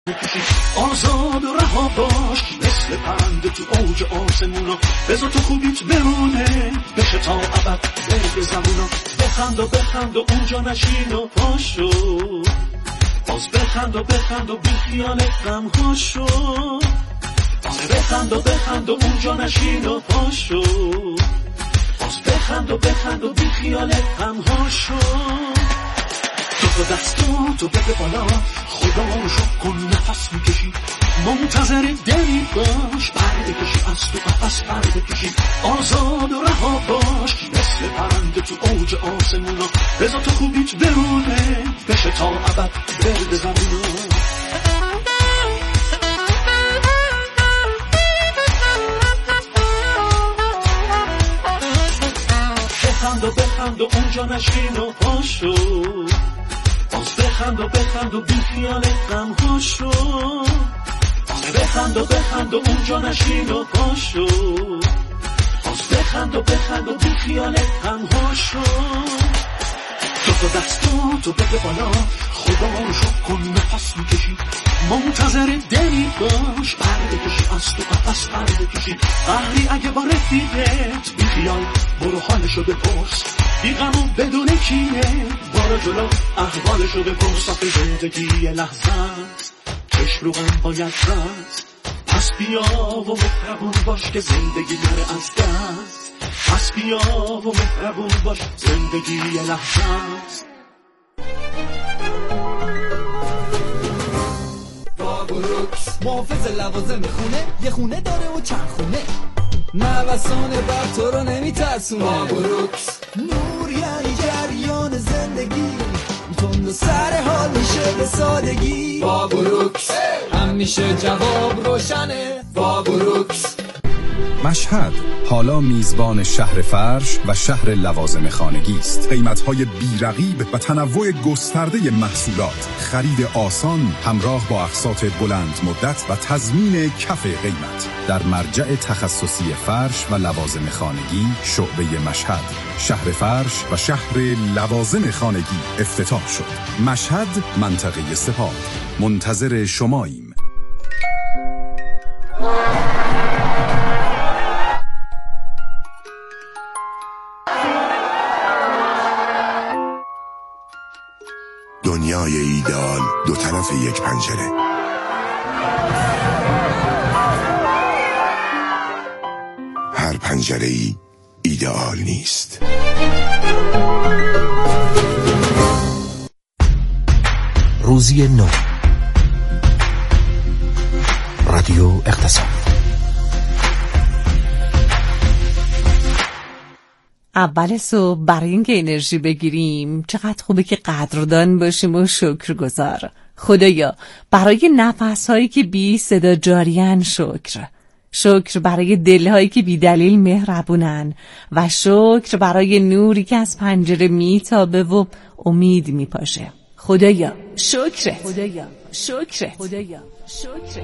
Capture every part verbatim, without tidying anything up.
آزاد و رها باش مثل پرنده تو اوج آسمونا، بذار تو خوبیت بمونه بشه تا ابد برد زمونا. بخند و بخند و اونجا نشین و پاشو، باز بخند و بخند و بی خیال غم هاشو. باز بخند و بخند و اونجا نشین و پاشو، باز بخند و بخند و بی خیال غم هاشو. تو دستاتو بده بالا، خدا رو شکر کن نفس میکشی، منتظر دلی باش پرده کشی از تو قفس پرده کشی. آزاد و رها باش مثل پرنده تو اوج آسمونا، بذار تو خوبیت بمونه بشه تا ابد برد زمونا. بخند و بخند و اونجا نشین و پاشو، باز بخند و بخند و بی خیال غم هاشو. بخند و بخند و اونجا نشین و پاشو، باز بخند و بخند و بی خیال غم هاشو. تو تو دستاتو بده بالا، خدا رو شکر کن نفس میکشی، منتظر دلی باش پرده کشی از تو قفس پرده کشی. قهری اگه با رفیقت بی خیال برو حالشو بپرس، بی غم و بدون کینه بارو جلو احوالشو بپرس. آخه زندگی یه لحظه است، چشم رو غم باید رست، پس بیا و مهربون باش که زندگی نره از دست. پس بیا و مهربون باش زندگی یه لحظه است. بابروکس محافظ لوازم خونه، یه خونه داره و چند خونه، نوسان بر تو رو نمیترسونه. بابروکس نور یعنی جریان زندگی، تند و سر حال میشه به سادگی. بابروکس همیشه جواب روشنه. بابروکس. مشهد حالا میزبان شهر فرش و شهر لوازم خانگی است. قیمت‌های بی‌رقیب و تنوع گسترده محصولات، خرید آسان همراه با اقساط بلند مدت و تضمین کف قیمت. در مرجع تخصصی فرش و لوازم خانگی شعبه مشهد، شهر فرش و شهر لوازم خانگی افتتاح شد. مشهد، منطقه سپاه. منتظر شماییم. دنیای ایدئال دو طرف یک پنجره. هر پنجره‌ای ایدئال نیست. روزی نو، رادیو اقتصاد. اول صبح برای اینکه انرژی بگیریم چقدر خوبه که قدردان باشیم و شکرگزار. خدایا برای نفس‌هایی که بی صدا جاریان شکر، شکر برای دل‌هایی که بی دلیل مهربونن و شکر برای نوری که از پنجره میتابه و امید میپاشه. خدایا شکر، خدایا شکر، خدایا شکر.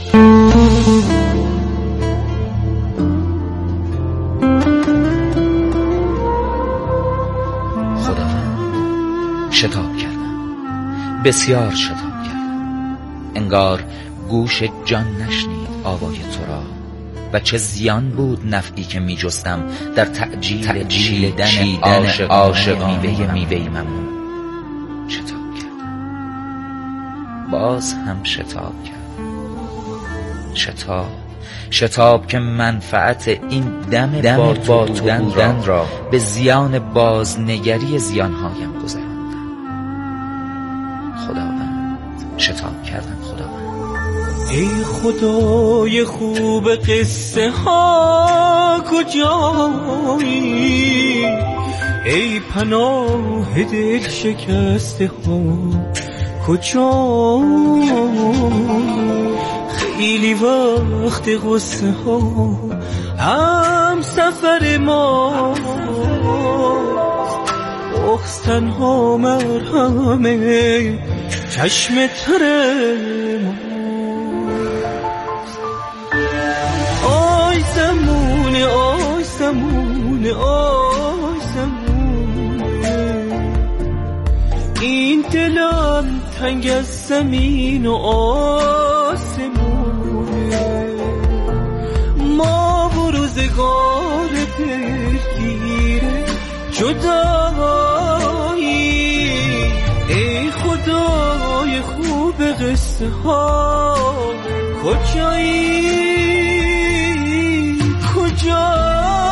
شتاب کردم، بسیار شتاب کردم. انگار گوش جان نشنید آوای تو را، و چه زیان بود نفعی که می جستم در تعجیل چیدن عاشق عاشق میوه میوه ممنون. شتاب کردم، باز هم شتاب کردم. شتاب شتاب که منفعت این دم, دم با تو بودن را به زیان بازنگری زیانهایم گذراندم. خداوند شتاب کردم. خداوند ای خدای خوب قصه ها کجایی، ای پناه دل شکسته ها کجایی، خیلی وقت غصه ها هم سفر ما، بغض تنها مرهمه چشم تر ما. آی زمونه آی زمونه آی زمونه، این دلم تنگ از زمین و آسمونه، ما و روزگار دلگیره جدایی. ای خدای خوب قصه ها کجایی کجا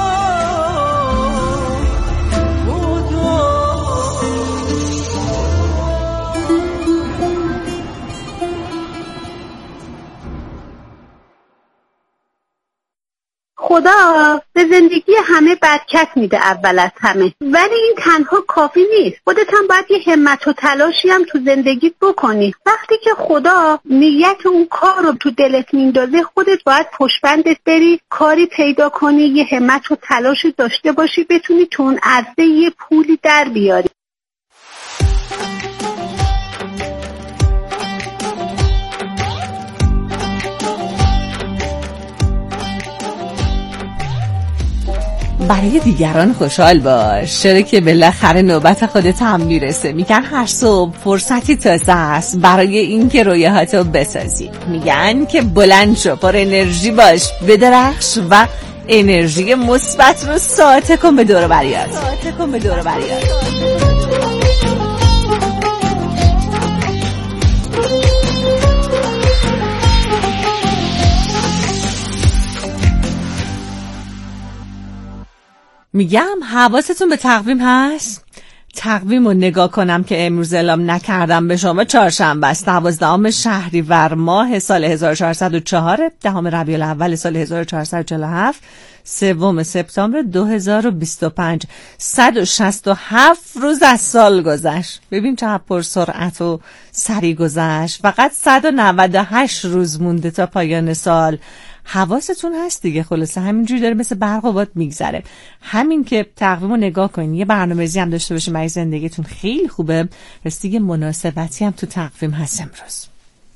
خدا به زندگی همه برکت میده اول از همه، ولی این تنها کافی نیست. خودت هم باید یه همت و تلاشی هم تو زندگیت بکنی. وقتی که خدا نیت اون کار رو تو دلت میندازه، خودت باید پشتبندت بری کاری پیدا کنی، یه همت و تلاشی داشته باشی، بتونی تو اون عرصه یه پولی در بیاری. برای دیگران خوشحال باش، چرا که بالاخره نوبت خودت هم میرسه. میگن هر صبح فرصتی تازه است برای این که رویاهاتو بسازی. میگن که بلند شو، پر انرژی باش، بدرخش و انرژی مثبت رو ساطع کن به دور و بریات. ساطع کن به دور و بریات. میگم حواستون به تقویم هست؟ تقویم رو نگاه کنم که امروز اعلام نکردم به شما. چهارشنبه است، دوازدهم شهریور ماه سال هزار و چهارصد و چهار، دهم ربیع الاول سال هزار و چهارصد و چهل و هفت، سوم سپتامبر دو هزار و بیست و پنج. صد و شصت و هفت روز از سال گذشت. ببین چقدر پر سرعت و سریع گذشت. فقط صد و نود و هشت روز مونده تا پایان سال. حواستون هست دیگه. خلاصه همینجوری داره مثل برق و باد میگذره. همین که تقویمو نگاه کنین، یه برنامه‌ریزی هم داشته باشین برای زندگیتون خیلی خوبه. راستی یه مناسبتی هم تو تقویم هست امروز.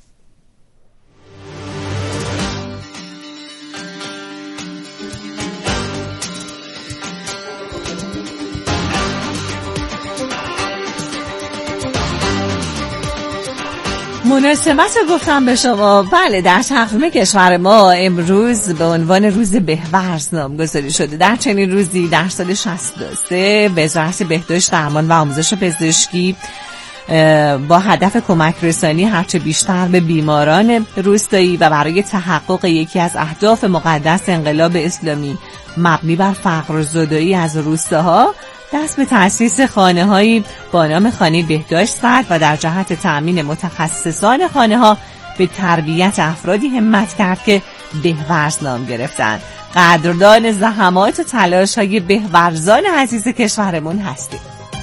مناسبت رو گفتم به شما. بله، در تقویم کشور ما امروز به عنوان روز بهورز نامگذاری شده. در چنین روزی در سال شصت و سه وزارت بهداشت، درمان و آموزش پزشکی با هدف کمک رسانی هرچه بیشتر به بیماران روستایی و برای تحقق یکی از اهداف مقدس انقلاب اسلامی مبنی بر فقرزدایی از روستاها دست به تأسیس خانه‌هایی با نام خانه بهداشت زد و در جهت تأمین متخصصان خانه‌ها به تربیت افرادی همت کرد که بهورز نام گرفتند. قدردان زحمات و تلاش‌های بهورزان عزیز کشورمون هستیم.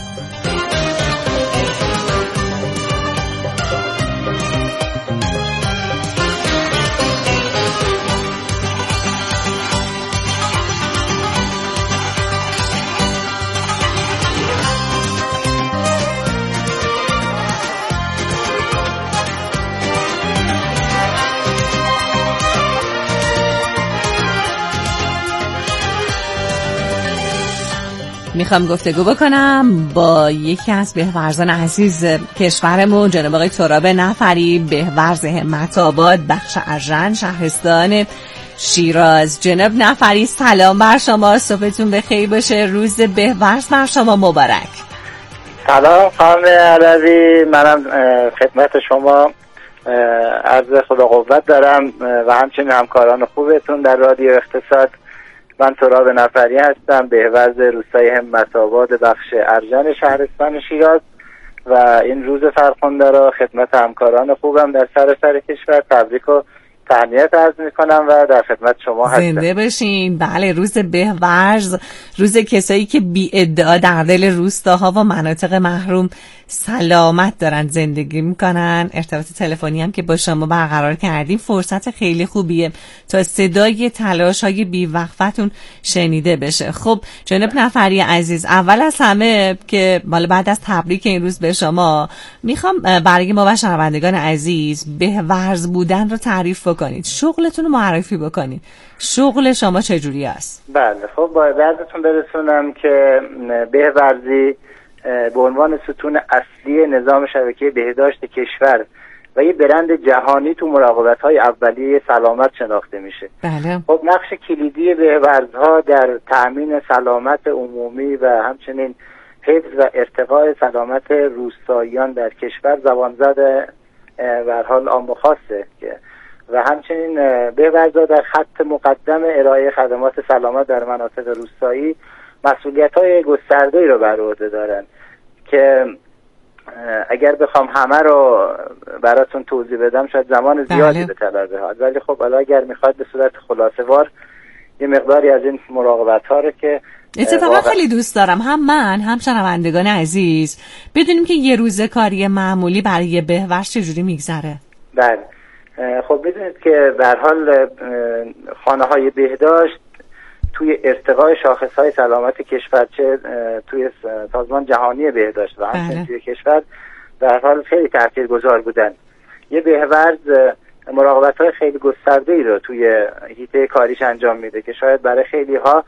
میخوام گفتگو بکنم با یکی از بهورزان عزیز کشورمون، جناب آقای تراب نفری، بهورز همت آباد، بخش ارژن، شهرستان شیراز. جناب نفری سلام بر شما، صبحتون بخیر باشه، روز بهورز بر شما مبارک. سلام خانم علوی، منم خدمت شما عرض خدا قوت دارم و همچنین همکاران خوبتون در رادیو اقتصاد. من تراب نفری هستم، بهورز روستای همت آباد بخش ارژن شهرستان شیراز و این روز فرخنده را خدمت همکاران خوبم در سراسر کشور تبریک و تهنیت عرض میکنم و در خدمت شما هستم. زنده بشین. بله، روز بهورز، روز کسایی که بی ادعا در دل روستاها و مناطق محروم سلامت دارن زندگی میکنن. ارتباط تلفنی هم که با شما برقرار کردیم فرصت خیلی خوبیه تا صدای تلاش های بی وقفتون شنیده بشه. خب جناب نفری عزیز، اول از همه که بالا بعد از تبریک این روز به شما میخوام برای ما و شنوندگان عزیز بهورز بودن رو تعریف بکنید، شغلتون رو معرفی بکنید. شغل شما چجوری است؟ بله، خب باید عرضتون برسونم که بهورزی به عنوان ستون اصلی نظام شبکه بهداشت کشور و یه برند جهانی تو مراقبت‌های اولیه سلامت شناخته میشه. بله. خب نقش کلیدی بهورزها در تأمین سلامت عمومی و همچنین حفظ و ارتقاء سلامت روستاییان در کشور زبانزد به هر حال عام و خاصه که و همچنین بهورزها در خط مقدم ارائه خدمات سلامت در مناطق روستایی مسئولیت‌های گسترده‌ای رو بر عهده دارن که اگر بخوام همه رو براتون توضیح بدم شاید زمان زیادی به طلب بهاد، ولی خب حالا اگر میخواد به صورت خلاصه‌وار یه مقداری از این مراقبت‌ها رو که اتفاقا خیلی دوست دارم هم من هم شنوندگان عزیز بدونیم که یه روز کاری معمولی برای بهورز چجوری میگذره. بله خب میدونید که به هر حال خانه‌های بهداشت توی ارتقاء شاخص‌های سلامت کشور چه توی سازمان جهانی بهداشت و همچنین توی کشور به هر حال خیلی تاثیرگذار بودن. یه بهورز مراقبت‌های خیلی گسترده‌ای رو توی حیطه کاریش انجام میده که شاید برای خیلی‌ها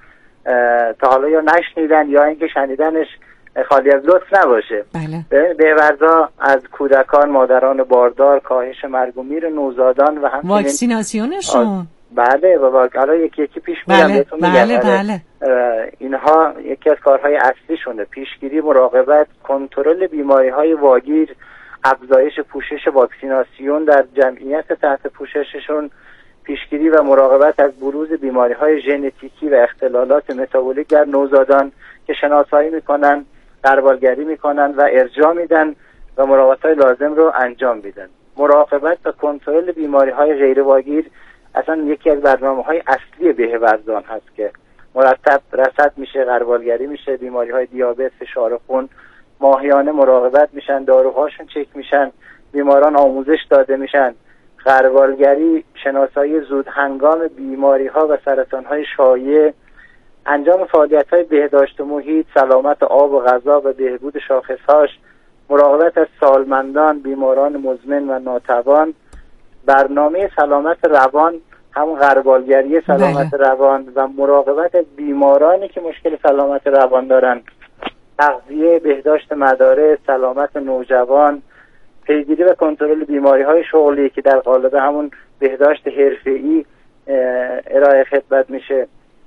تا حالا یا نشنیدن یا اینکه شنیدنش خالی از لطف نباشه. بله. بهورزها از کودکان، مادران باردار، کاهش مرگ و میر نوزادان و همچنین واکسیناسیونشون. بله و حالا یکی یکی پیش میرم بله. بهتون میگم. بله بله. اینها یکی از کارهای اصلیشونه، پیشگیری، مراقبت، کنترل بیماری‌های واگیر، افزایش پوشش واکسیناسیون در جمعیت تحت پوشششون، پیشگیری و مراقبت از بروز بیماری‌های ژنتیکی و اختلالات متابولیک در نوزادان که شناسایی میکنن، غربالگری میکنن و ارجاع میدن و مراقبت‌های لازم رو انجام میدن. مراقبت و کنترل بیماری‌های غیر واگیر اصلا یکی از برنامه‌های اصلی بهورزان هست که مرتب رصد میشه، غربالگری میشه، بیماری‌های دیابت، فشار خون ماهیانه مراقبت میشن، داروهاشون چک میشن، بیماران آموزش داده میشن، غربالگری، شناسایی زود هنگام بیماری‌ها و سرطان‌های شایع، انجام فعالیت‌های بهداشت محیط، سلامت آب و غذا و بهبود شاخص‌هاش، مراقبت از سالمندان، بیماران مزمن و ناتوان، برنامه سلامت روان، همون غربالگری سلامت بله. روان و مراقبت از بیمارانی که مشکل سلامت روان دارن، تغذیه، بهداشت مدارس، سلامت نوجوان، پیگیری و کنترل بیماری‌های شغلی که در قالب همون بهداشت حرفه‌ای ارائه خدمت میشه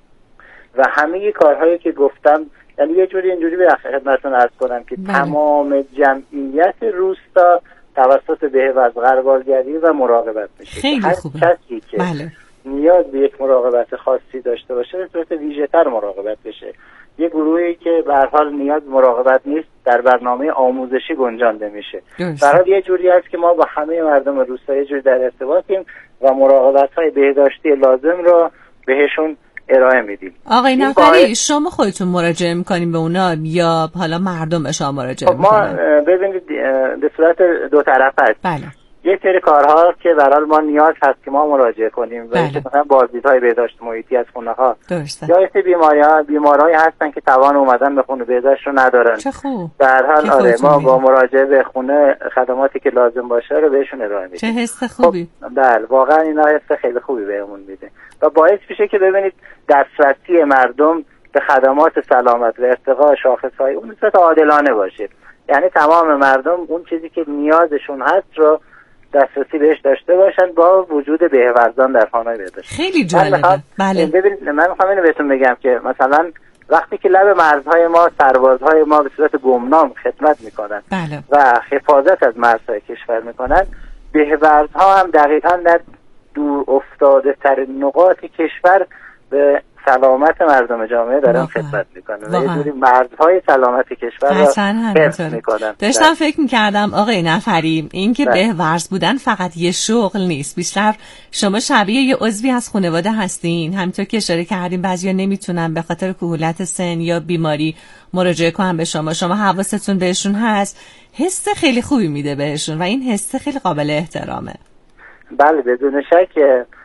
و همه کارهایی که گفتم، یعنی یه جوری اینجوری به خدمتتون عرض کنم که بله. تمام جمعیت روستا توسط بهورز غربالگری و مراقبت میشه. خیلی هر خوبه. کسی که بله. نیاز به یک مراقبت خاصی داشته باشه به صورت ویژه‌تر مراقبت بشه. یه گروهی که به هر حال نیاز مراقبت نیست در برنامه آموزشی گنجانده میشه. برای یه جوری است که ما با همه مردم روستا یه جوری در ارتباطیم و مراقبت‌های بهداشتی لازم رو بهشون ارائه میدیم. آقای نفری باید... شما خودتون مراجعه میکنیم به اونا یا حالا مردم به شما مراجعه میکنن؟ ما ببینید به صورت دو طرفه است. بله. یک سری کارها که برای ما نیاز هست که ما مراجعه کنیم و بله. مثلا بازدیدهای بهداشت محیطی از خونه‌ها. درسته. یا یه بیماری‌ها بیمارایی هستن که توان اومدن به خونه بهداشت رو ندارن. چه خوب. در حال آره ما با مراجعه به خونه خدماتی که لازم باشه رو بهشون ارائه میدیم. چه حس خوبی. خب بله واقعا اینا حس خیلی خوبی بهمون میده و باعث میشه که ببینید دسترسی مردم به خدمات سلامت و ارتقاء شاخص‌های اون صورت عادلانه باشه. یعنی تمام مردم اون چیزی که نیازشون هست رو دسترسی بهش داشته باشن با وجود بهورزان در خانه‌های بهداشت. خیلی جالبه. بله. ببینید من میخوام اینو بهتون بگم که مثلا وقتی که لب مرزهای ما سربازهای ما به صورت گمنام خدمت میکنن بله. و حفاظت از مرزهای کشور میکنن، بهورزها هم دقیقاً در دور افتاده ترین نقاط کشور به سلامت مردم جامعه دارن خدمت میکنن و یه جوری مرزهای سلامت کشور رو حفظ میکنن. داشتم فکر میکردم آقای نفری این که بهورز بودن فقط یه شغل نیست، بیشتر شما شبیه یه عضوی از خانواده هستین. همینطور که اشاره کردیم بعضیا نمیتونن به خاطر کهولت سن یا بیماری مراجعه کنن به شما، شما حواستون بهشون هست، حس خیلی خوبی میده بهشون و این حس خیلی قابل احترامه. بله بدون شک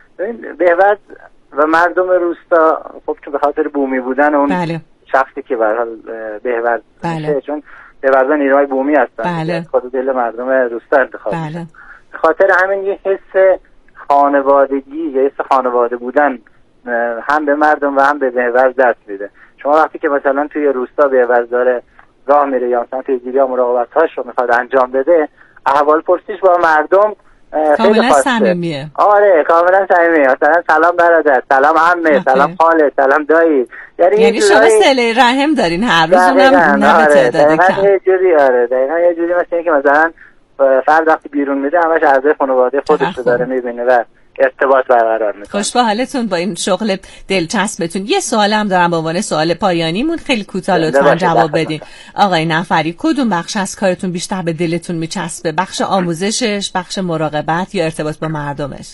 بهورز و مردم روستا خب چون به خاطر بومی بودن اون بله. شخصی که به هر حال بهورز بله. میشه، چون بهورزان نیروهای بومی هستن بله. خود دل مردم روستا انتخاب بله. میشن. به خاطر همین یه حس خانوادگی یا حس خانواده بودن هم به مردم و هم به بهورز دست میده. شما وقتی که مثلا توی روستا بهورز داره راه میره یا مثلا پیگیری یا مراقبت‌هاش رو میخواد انجام بده، احوال پرسیش با مردم کاملا صمیمیه. آره کاملا صمیمیه. مثلا سلام برادر، سلام عمه، سلام خاله، سلام دایی. یعنی یعنی شما صله رحم دارین هر روز، اونم نه به تعداد کم. یه جوری آره دقیقاً یه جوری مثلا که مثلا فرد وقتی بیرون میره همش اعضای خانواده خودش رو داره میبینه و ارتباط برقرار میکنه. خوش به حالتون با این شغل دلچسبتون. یه سوالم دارم به عنوان سوال پایانیمون، خیلی کوتاه لطفاً جواب بدین. آقای نفری، کدوم بخش از کارتون بیشتر به دلتون میچسبه؟ بخش آموزشش، بخش مراقبت یا ارتباط با مردمش؟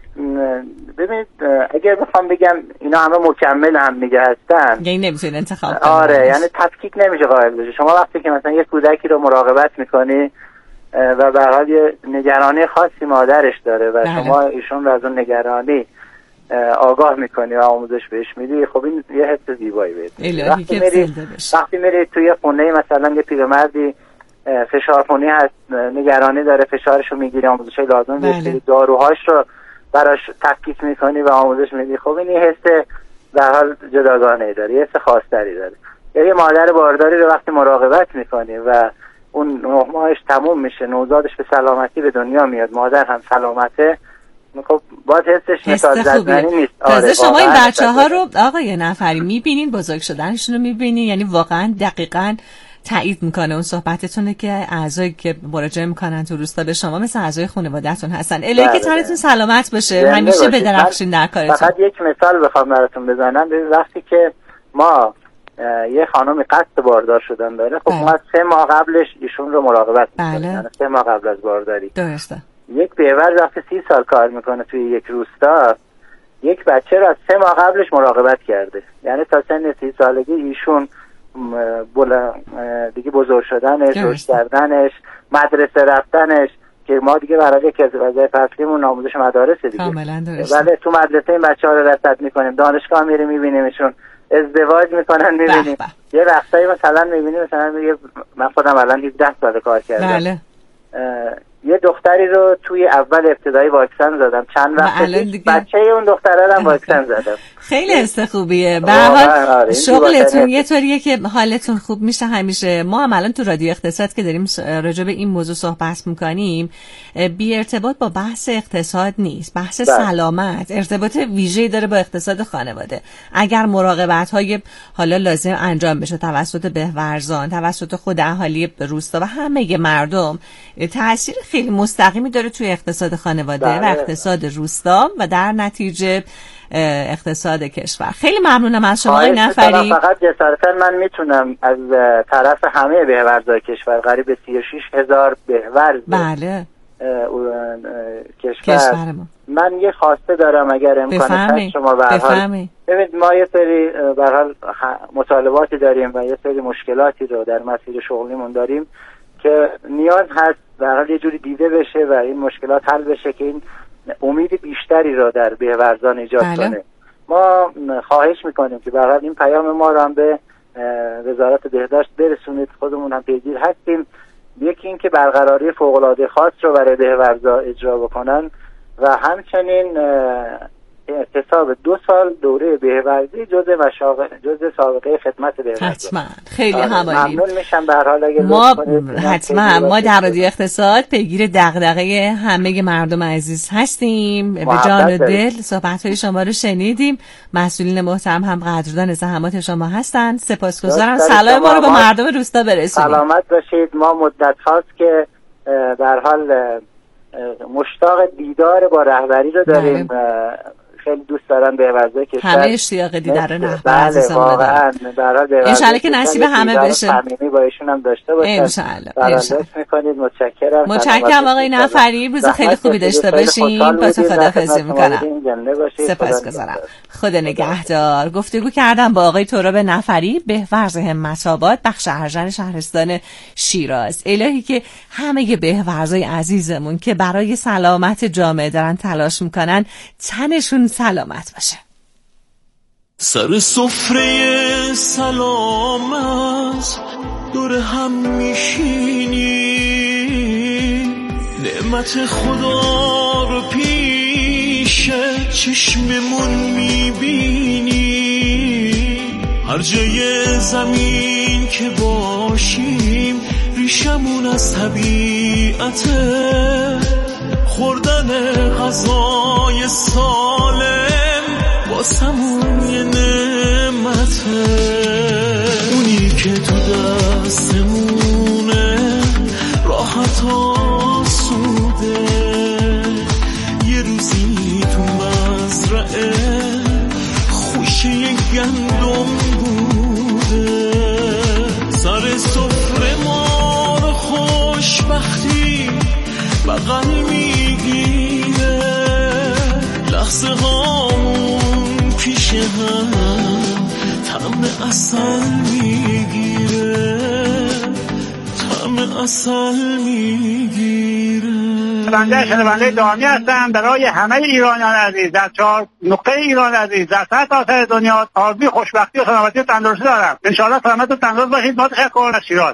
ببینید اگر بخوام بگم اینا همه مکمل هم میگه هستن، یعنی نمیتونید انتخاب کنید. آره یعنی تفکیک نمیشه قائل بشه. شما وقتی که مثلا یه کودکی رو مراقبت میکنی و به هر حال یه نگرانی خاصی مادرش داره و بله. شما ایشون رو از اون نگرانی آگاه میکنی و آموزش بهش میدی، خب این یه حس زیبایی بهت. وقتی میری وقتی میری توی خونه مثلا یه پیرمردی فشارخونی هست، نگرانی داره، فشارش رو میگیری، آموزش لازم بهش، داروهاش رو براش تفکیک میکنی و آموزش میدی، خب این یه حس در حال جداگانه داره، یه حس خاص‌تری داره. یا یه مادر بارداری رو وقتی مراقبت میکنی و اون نه ماهش تموم میشه، نوزادش به سلامتی به دنیا میاد، مادر هم سلامته، خب باز حسش مثال زدنی نیست. آره شما این بچه ها رو آقای نفری میبینین، بزرگ شدنشون رو میبینین، یعنی واقعا دقیقاً تایید میکنه اون صحبتتونه که اعضایی که مراجعه میکنن تو روستا به شما مثل اعضای خانواده‌تون هستن. الهی که تنتون سلامت باشه، همیشه بدرخشین در کارتون. فقط یک مثال بخوام براتون بزنم، ببین وقتی که ما یه خانمی قصد باردار شدن داره، خب ما سه ماه قبلش ایشون رو مراقبت میکنیم، یعنی سه ماه قبل از بارداری. درسته. یک بیور وقتی سی سال کار میکنه توی یک روستا، یک بچه رو از سه ماه قبلش مراقبت کرده، یعنی تا سن سی سالگی ایشون بلا دیگه بزرگ شدنش، رشد کردنش، مدرسه رفتنش، که ما دیگه برای که از وظایف اصلیمون آموزش مدارسه دیگه. کاملا درسته. ولی تو مدرسه این بچه‌ها رو رصد میکنیم، دانشگاه میریم میبینیمشون، ازدواج میکنن میبینیم. یه وقتایی مثلا میبینیم مثلا میگه من خودم الان هفده سال کار کردم. بله. یه دختری رو توی اول ابتدایی واکسن زدم، چند وقت بچه اون دختره رو واکسن زدم. خیلی حس خوبیه. به هر حال شغلتون یه طوریه که حالتون خوب میشه همیشه. ما هم الان تو رادیو اقتصاد که داریم راجع به این موضوع صحبت میکنیم، بی ارتباط با بحث اقتصاد نیست، بحث بله. سلامت ارتباط ویژه‌ای داره با اقتصاد خانواده. اگر مراقبت های حالا لازم انجام بشه توسط بهورزان، توسط خود اهالی روستا و همه مردم، تاثیر خیلی مستقیمی داره توی اقتصاد خانواده بله. و اقتصاد روستا و در نتیجه اقتصاد کشور. خیلی ممنونم از شما آقای نفری. فقط جسارتا من میتونم از طرف همه بهورزای کشور، قریب سی و شش هزار بهورز بله کشور, کشور ما. من یه خواسته دارم اگر امکان هست شما به هر حال ببینید ما یه سری به هر حال مطالباتی داریم و یه سری مشکلاتی رو در مسیر شغلیمون داریم که نیاز هست به هر حال یه جوری دیده بشه و این مشکلات حل بشه که این امید بیشتری را در بهورزان ایجاد بله. کنه. ما خواهش میکنیم که به هر حال این پیام ما رو هم به وزارت بهداشت برسونید، خودمون هم پیگیر هستیم. یکی این که برقراری فوق‌العاده خاص رو برای بهورزا اجرا بکنن و همچنین اعتصاب دو سال دوره بهورزی جزء مشاغل جزء سابقه خدمت بهورزی. حتما خیلی همالی ممنون میشم به هر حال اگه ما حتما ما در رادیو اقتصاد پیگیر دغدغه همه مردم عزیز هستیم. به جان و دل صحبت‌های شما رو شنیدیم. مسئولین محترم هم قدردان زحمات شما هستند. سپاسگزارم. سلام ما رو به مردم روستا برسونید. سلامت باشید. ما مدت هاست که در حال مشتاق دیدار با رهبری رو داریم. خیلی دوست دارن بهورزای کشور، همه اشتیاق دیدار رهبر بله عزیزمون واقعا ان شاءالله که نصیب همه بشه، صمیمی با ایشون هم داشته باشن ان شاءالله. میکنید. متشکرم. متشکرم آقای نفری. روز خیلی خوبی داشته باشین. با تو خداحافظی میکنم. سپاسگزارم. خدا نگهدار. گفتگو کردم با آقای تراب نفری، بهورز همت‌آباد، بخش ارژن شهرستان شیراز. الهی که همه بهورزای عزیزمون که برای سلامت جامعه دارن تلاش میکنن تنشون سلامت باشه. سر سفره سلامت دور هم میشینی، نعمت خدا رو پیش چشممون میبینی، هر جای زمین که باشیم ریشمون از طبیعته، خوردن غذای سالم واسمون یه نعمته، اونی که تو دستمونه راحت آسوده، یه روزی تو مزرعه خوشه گندم بوده، سر سفره ما رو خوشبختی بغل میگیره، لحظه هامون پیش هم طعم اصل میگیره، طعم اصل میگیره. بنده شنونده دائمی هستم برای همه ایرانیان عزیز در چهار نقطه ایران عزیز در سطح سراسر دنیا آرزوی خوشبختی و سلامتی و تندرستی دارم. انشاءالله سلامت و تندرست باشید. با تشکر از شیراز.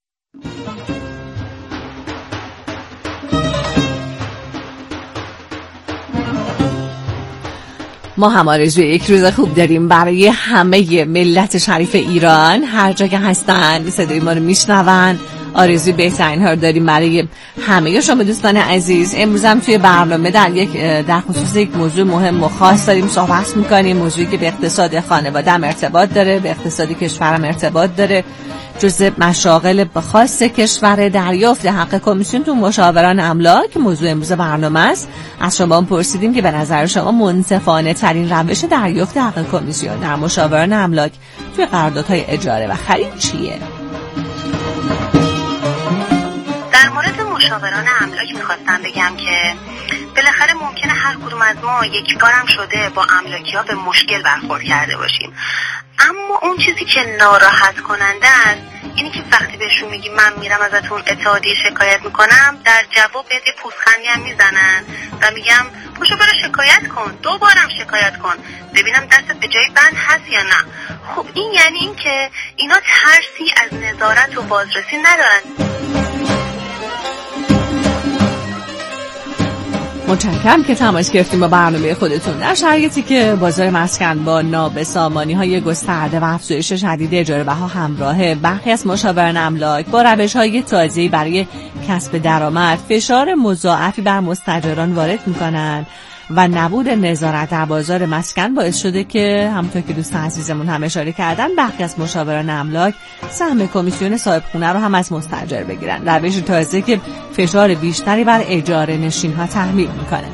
ما هم آرزوی یک روز خوب داریم برای همه ملت شریف ایران، هر جا که هستن صدای ما رو میشنون. آرزوی بهترین ها رو داریم برای همه شما دوستان عزیز. امروز هم توی برنامه در یک در خصوص یک موضوع مهم و خاص داریم صحبت میکنیم، موضوعی که به اقتصاد خانواده هم ارتباط داره، به اقتصاد کشور هم ارتباط داره، جزء مشاغل خاص کشور، دریافت حق کمیسیون تو مشاوران املاک موضوع امروز برنامه است. از شما هم پرسیدیم که به نظر شما منصفانه ترین روش دریافت حق کمیسیون در مشاوران املاک توی قراردادهای اجاره و خرید چیه؟ در مورد مشاوران املاک میخواستم بگم که بالاخره ممکنه هر کدوم از ما یک بارم شده با املاکی‌ها به مشکل برخورد کرده باشیم، اما اون چیزی که ناراحت کننده است اینی که وقتی بهشون میگی من میرم ازتون اتحادیه شکایت میکنم، در جواب بهت یه پوزخندی هم میزنن و میگم پاشو برو شکایت کن، دوبارم شکایت کن ببینم دستت به جای بند هست یا نه. خب این یعنی این که اینا ترسی از نظارت و بازرسی ندارن. متشکرم که تماس گرفتیم با برنامه خودتون. در شرایطی که بازار مسکن با نابسامانی‌های گسترده و افزایش شدید اجاره بها همراهه، برخی از مشاوران املاک با روش‌های تازه‌ای برای کسب درآمد فشار مضاعفی بر مستاجران وارد می‌کنند و نبود نظارت در بازار مسکن باعث شده که همونطور که دوستان عزیزمون هم اشاره کردن، برخی از مشاوران املاک سهم کمیسیون صاحب خونه رو هم از مستاجر بگیرن، روش تازه که فشار بیشتری بر اجاره نشین‌ها تحمیل میکنه.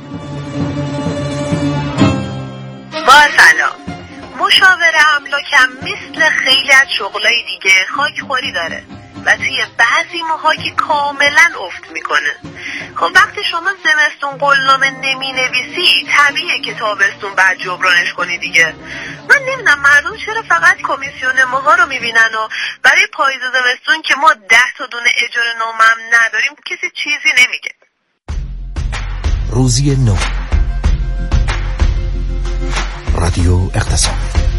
با سلام، مشاور املاک هم مثل خیلی از شغلای دیگه خاکخوری داره و توی بعضی موقعی کاملا افت میکنه. خب وقتی شما زمستون قولنامه نمی نویسی طبیعیه که تابستون بعد جبرانش کنی دیگه. من نمیدونم مردم چرا فقط کمیسیون ماها رو میبینن و برای پاییز زمستون که ما ده تا دونه اجاره نامه هم نداریم کسی چیزی نمیگه. روزی نو، رادیو اقتصاد.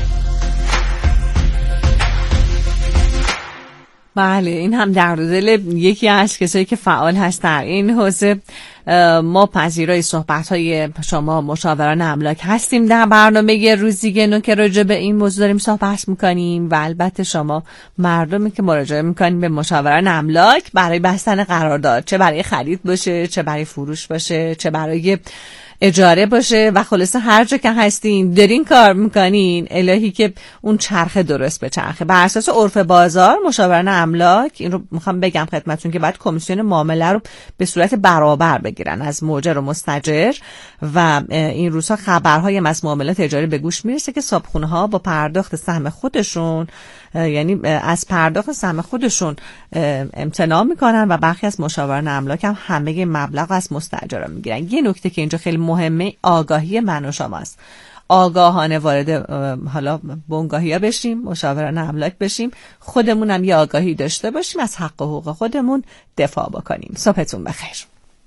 بله، این هم در دل یکی از کسایی که فعال هست در این حوزه. ما پذیرای صحبت‌های شما مشاوران املاک هستیم در برنامه روزی نو که راجع به این موضوع داریم صحبت می‌کنیم و البته شما مردمی که مراجعه می‌کنیم به مشاوران املاک برای بستن قرارداد، چه برای خرید باشه، چه برای فروش باشه، چه برای اجاره باشه و خلاصه هر جا که هستین دارین کار میکنین الهی که اون چرخه درست به چرخه. بر اساس عرف بازار مشاوران املاک، این رو میخوام بگم خدمتتون که بعد کمیسیون معامله رو به صورت برابر بگیرن از مؤجر و مستاجر و این روزها خبرهای از معاملات اجاره به گوش میرسه که صاحبخونه ها با پرداخت سهم خودشون، یعنی از پرداخت سهم خودشون امتناع میکنن و برخی از مشاوران املاک هم همه مبلغ از مستاجران میگیرن. یه نکته که اینجا خیلی مهمه آگاهی من و شماست. آگاهانه وارد حالا بنگاهی ها بشیم، مشاوران املاک بشیم، خودمون هم یه آگاهی داشته باشیم، از حق و حقوق خودمون دفاع بکنیم. صبحتون بخیر.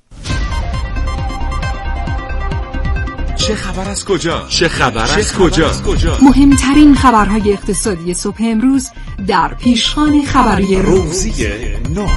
چه خبر از کجا؟ چه خبر از کجا؟ مهمترین خبرهای اقتصادی صبح امروز در پیشخوان خبری روزی نو.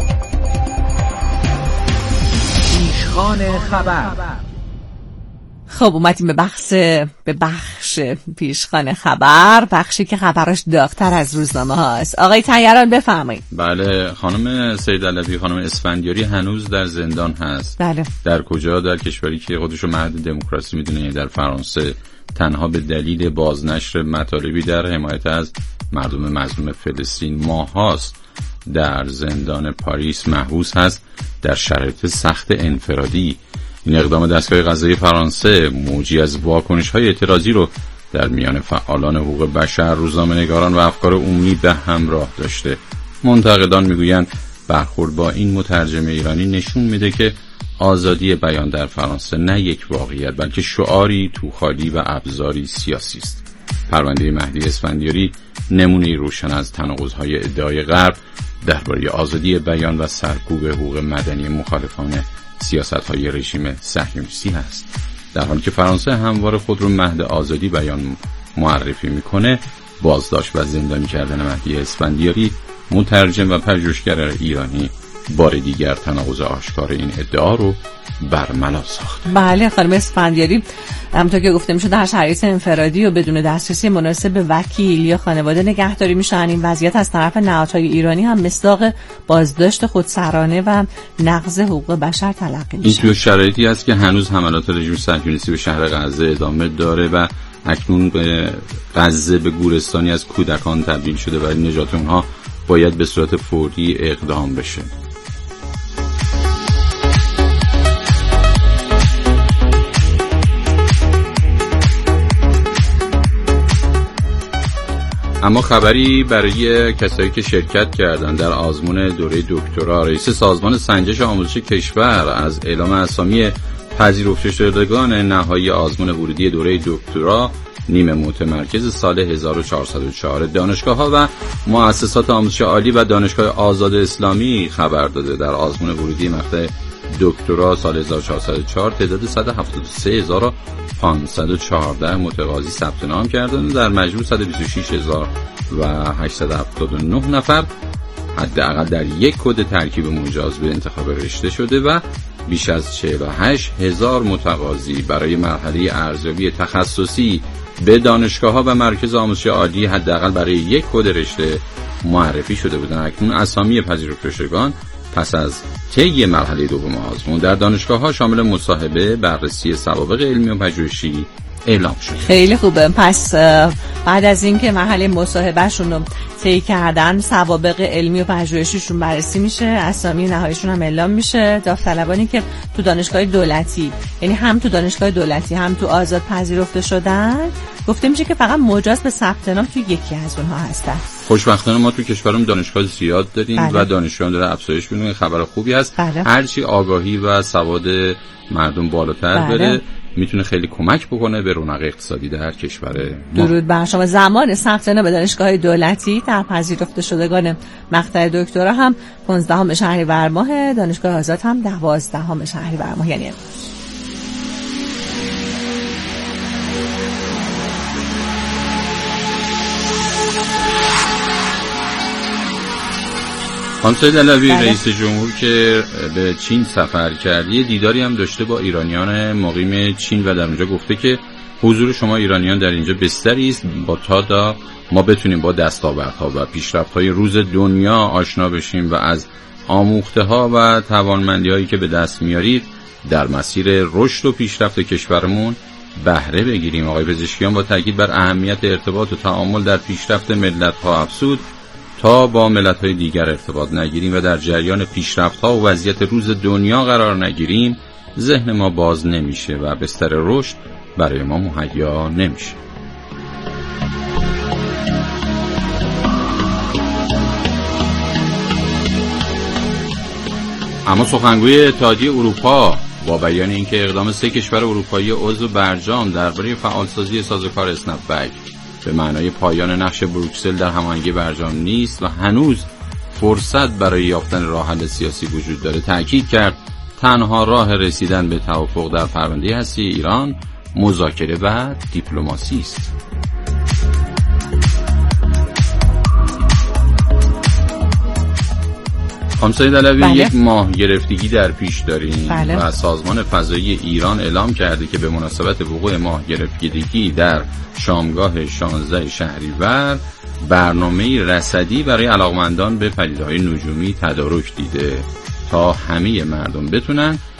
پیشخوان خبر. خب اومدیم به بخش به بخش پیشخوان خبر، بخشی که خبرش داغ‌تر از روزنامه هاست. آقای طیران بفرمایید. بله خانم سید علوی، خانم اسفندیاری هنوز در زندان هست. بله. در کجا؟ در کشوری که خودشو مرد دموکراسی میدونه، یعنی در فرانسه، تنها به دلیل بازنشر مطالبی در حمایت از مردم مظلوم فلسطین ماهاست در زندان پاریس محبوس هست در شرایط سخت انفرادی. این اقدام دستگاه قضایی فرانسه موجی از واکنش‌های اعتراضی رو در میان فعالان حقوق بشر، روزنامه‌نگاران و افکار عمومی به همراه داشته. منتقدان میگویند برخورد با این مترجم ایرانی نشون میده که آزادی بیان در فرانسه نه یک واقعیت بلکه شعاری توخالی و ابزاری سیاسی است. پرونده مهدی اسفندیاری نمونه‌ای روشن از تناقض‌های ادعای غرب درباره آزادی بیان و سرکوب حقوق مدنی مخالفان سیاست‌های رژیم صهیونیستی است. در حالی که فرانسه همواره خود رو مهد آزادی بیان معرفی میکنه، بازداشت و زندانی کردن مهدی اسفندیاری مترجم و پژوهشگر ایرانی بار دیگر تناقض آشکار این ادعا رو برملا ساخت. بله خانم اسفندیاری همونطور که گفته میشه در شرایط انفرادی و بدون دسترسی مناسب به وکیل یا خانواده نگهداری میشن. این وضعیت از طرف نهادهای ایرانی هم مصداق بازداشت خودسرانه و نقض حقوق بشر تلقی میشه. این توی شرایطی است که هنوز حملات رژیم صهیونیستی به شهر غزه ادامه داره و اکنون غزه به گورستانی از کودکان تبدیل شده و نجات اونها باید به صورت فوری اقدام بشه. اما خبری برای کسایی که شرکت کردن در آزمون دوره دکترا. رئیس سازمان سنجش آموزش کشور از اعلام اسامی پذیرفته شدگان نهایی آزمون ورودی دوره دکترا نیمه متمرکز سال هزار و چهارصد و چهار دانشگاه‌ها و مؤسسات آموزش عالی و دانشگاه آزاد اسلامی خبر داده. در آزمون ورودی مقطع دکترا سال هزار و چهارصد و چهار تعداد صد و هفتاد و سه هزار و پانصد و چهارده متقاضی ثبت نام کردند. در مجموع صد و بیست و شش هزار و هشتصد و هفتاد و نه نفر حداقل در یک کد ترکیب مجاز به انتخاب رشته شده و بیش از چهل و هشت هزار متقاضی برای مرحله ارزیابی تخصصی به دانشگاه‌ها و مرکز آموزش عالی حداقل برای یک کد رشته معرفی شده بودند. اکنون اسامی پذیرفته شدگان پس از طی مرحله دوم آزمون در دانشگاه‌ها شامل مصاحبه، بررسی سوابق علمی و پژوهشی اعلام شد. خیلی خوبه. پس بعد از اینکه مرحله مصاحبهشون رو طی کردن، سوابق علمی و پژوهشیشون بررسی میشه، اسامی نهاییشون هم اعلام میشه. داوطلبانی که تو دانشگاه دولتی، یعنی هم تو دانشگاه دولتی هم تو آزاد پذیرفته شدن، گفته میشه که فقط مجاز به ثبت نام تو یکی از اونها هستن. خوشبختانه ما تو کشورمون دانشگاه زیاد داریم. بله. و دانشجویان داره افزایش می‌کنه. خبر خوبی هست. بله. هرچی آگاهی و سواد مردم بالاتر بله. بره میتونه خیلی کمک بکنه به رونق اقتصادی در کشور ما. درود بر شما. زمان ثبت نام به دانشگاه دولتی در پذیرفته شدگان مقطع دکترا هم پانزدهم شهریور ماه، دانشگاه آزاد هم دوازدهم شهریور ماه، یعنی خانم سید علوی رئیس جمهور که به چین سفر کرد، یه دیداری هم داشته با ایرانیان مقیم چین و در اونجا گفته که حضور شما ایرانیان در اینجا بستری است با تا ما بتونیم با دستاوردها و پیشرفت‌های روز دنیا آشنا بشیم و از آموخته‌ها و توانمندی‌هایی که به دست میارید در مسیر رشد و پیشرفت کشورمون بهره بگیریم. آقای پزشکیان با تاکید بر اهمیت ارتباط و تعامل در پیشرفت ملت‌ها افزود تا با ملت‌های دیگر ارتباط نگیریم و در جریان پیشرفت‌ها و وضعیت روز دنیا قرار نگیریم، ذهن ما باز نمیشه و بستر رشد برای ما مهیا نمیشه. اما سخنگوی اتحادیه اروپا با بیان اینکه اقدام سه کشور اروپایی عضو برجام درباره فعالسازی سازوکار اسنپ بک به معنای پایان نقش بروکسل در هماهنگی برجام نیست و هنوز فرصت برای یافتن راه حل سیاسی وجود داره، تأکید کرد تنها راه رسیدن به توافق در پرونده هسته ایران مذاکره و دیپلماسی است. خانم سید علوی، بله. یک ماه گرفتگی در پیش داریم بله. و سازمان فضایی ایران اعلام کرده که به مناسبت وقوع ماه گرفتگی در شامگاه شانزده شهریور برنامه رصدی برای علاقمندان به پدیده‌های نجومی تدارک دیده تا همه مردم بتونن